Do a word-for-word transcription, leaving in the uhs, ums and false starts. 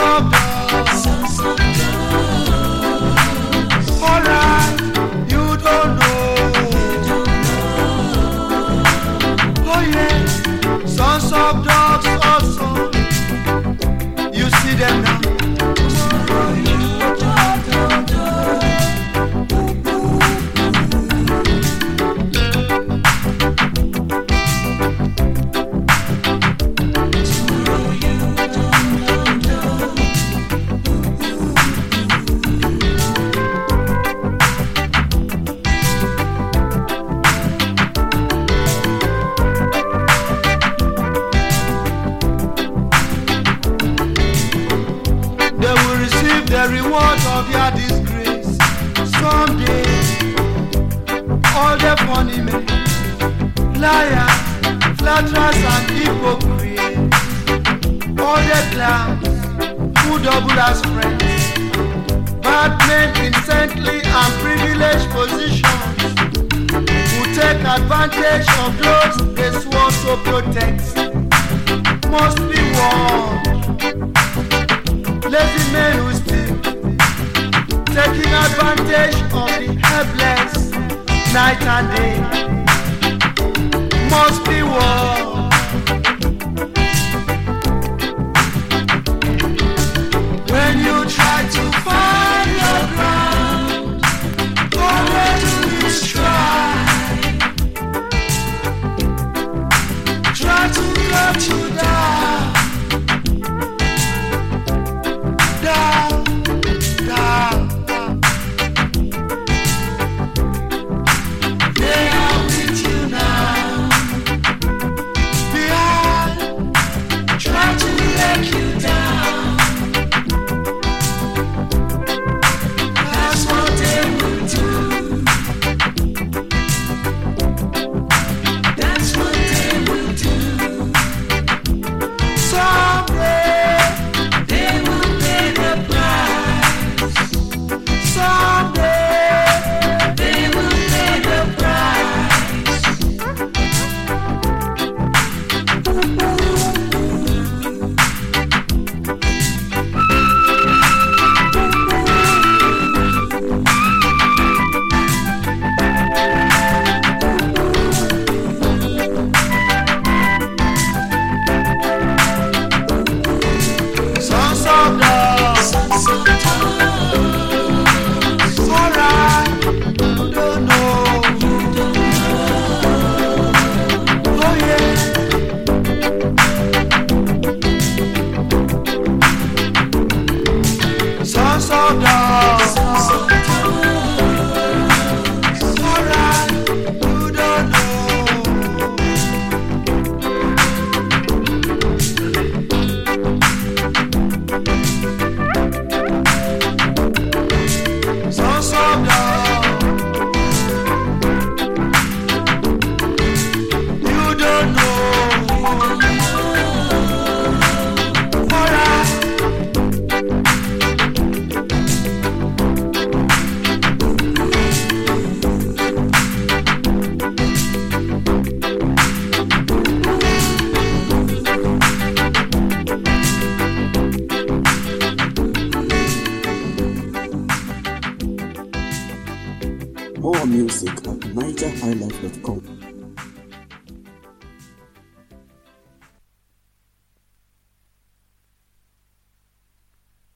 of dogs. Alright, you don't know. Oh yeah, sons of dogs also. You see them now. The reward of your disgrace. Someday, all the funny men, liars, flatterers and hypocrites, all the clowns who double as friends, bad men in saintly and privileged positions, who take advantage of those they swore to protect, must be warned. Lazy men who steal, taking advantage of the helpless night and day, must be warned. When you try to find your ground, always you strive, try to cut you down. Down, down, down. They are with you now. Behind, try to let you down. That's what they will do. That's what they will do. Someday they will pay the price. Someday they will pay the price. Sons of dogs. Alright, you don't know. Oh yeah. Sons of dogs. Alright, you don't know. Sons of dogs. You don't know. Alright. More music at niger high life dot com.